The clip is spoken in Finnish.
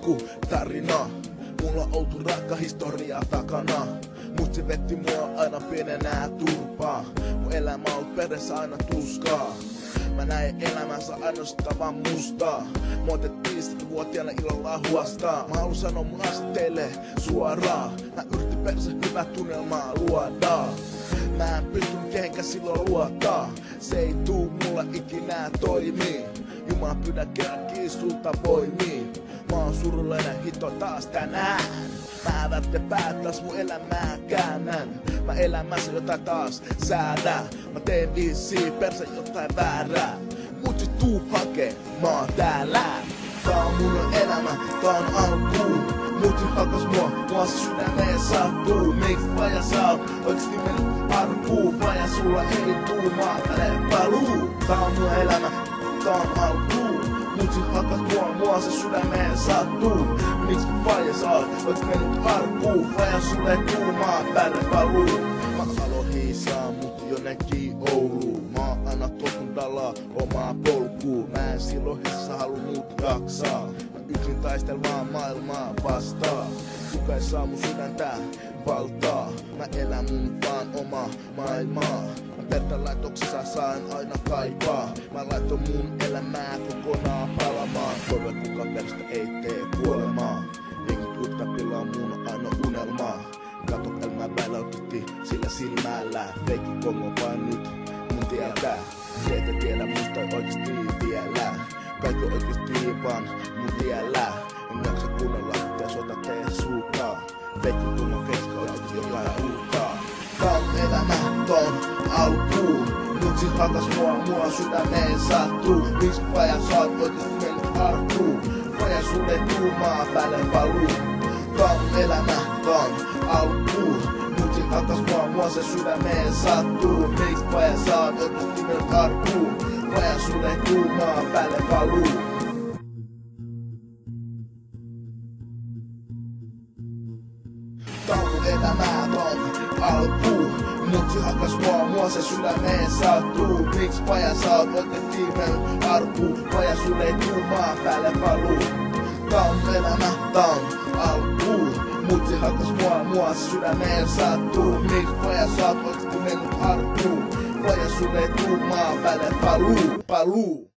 pikku tarina. Mulla on oltu rankka historia takana. Mut se vetti mua aina pienenä turpaa. Mun elämä on ollut peressä aina tuskaa. Mä näin elämänsä ainoastaan vaan mustaa. Mä otettiin 15-vuotiaana illalla huostaa. Mä haluun sanoa mun asiat teille suoraan. Mä yritin perse hyvää tunnelmaa luoda. Mä en pystynyt kehenkään silloin luottaa. Se ei tuu mulla ikinä toimii. Jumala pyydän kerrankin sulta voimii. Mä oon surullinen hito taas tänään. Mä välttä päättäis mun elämää käännän. Mä elämässä jotain taas säädän. Mä teen vissiin perse jotain väärää. Mut sit tuu hakemaan täällä. Tää on mun elämä, tää on alkuun. Mut sit hakas mua se sydämeen sattuu. Miks vaja sä oot oikeesti mennyt arkkuun? Vaja sulla ei tuu maatalle paluu. Tää on mun elämä, tää on alkuun. Mut sit hakas mua se sydämeen sattuu. Miks vaja sä oot oikeesti mennyt arkkuun? Vaja sulla ei tuu maatalle paluu. Mä aloin hiisaa mut jonnekin Ouluun. Mä oon aina totun dalaa omaa polkuun. Mä en silloin hessa halu muut jaksaa. Mä yksin taistel vaan maailmaa vastaan. Kuka ei saa mun sydäntä valtaa. Mä elän mun vaan omaa maailmaa. Mä pertalaitoksessa saan aina kaipaa. Mä laitoin mun elämää kokonaan palamaan. Toivon kuka perstä ei tee kuolemaa. Jengit uutta pilaa mun aina unelmaa. Kato elämää väläytytti sillä silmällä. Feikki kongo vaan nyt mun tieltä. Se ette tiedä musta oikeesti vielä. Kaikki oikeesti vaan mun tiellä. En jaksa kuunnella te sotatte suutaa. Feikki kongo keska oikeesti jotain uutta. Tää on elämä ton alkuun. Mut sit hakas mua sydämeen sattuu. Miks vaja sä oot oikeesti mennyt arkkuun? Vaja sulle tuumaa päälle paluu. Tää on elämä ton alkuun. Mut sit hakas mua se sydämeen sattuu. Miks vaja sä oot oikeesti mennyt arkkuun? Vaja sulle tuumaa päälle paluu. Tää on elämä ton alkuun. Mut sit hakas mua se sydämeen sattuu. Miks vaja sä oot oikeesti mennyt arkkuun? Vaja sulle tuumaa päälle paluu. Tää on elämä ton alkuun. Mut sit hakas mua se sydämeen sattuu. Miks vaja sä oot oikeesti mennyt arkkuun? Vaja sulle tuumaa päälle paluu.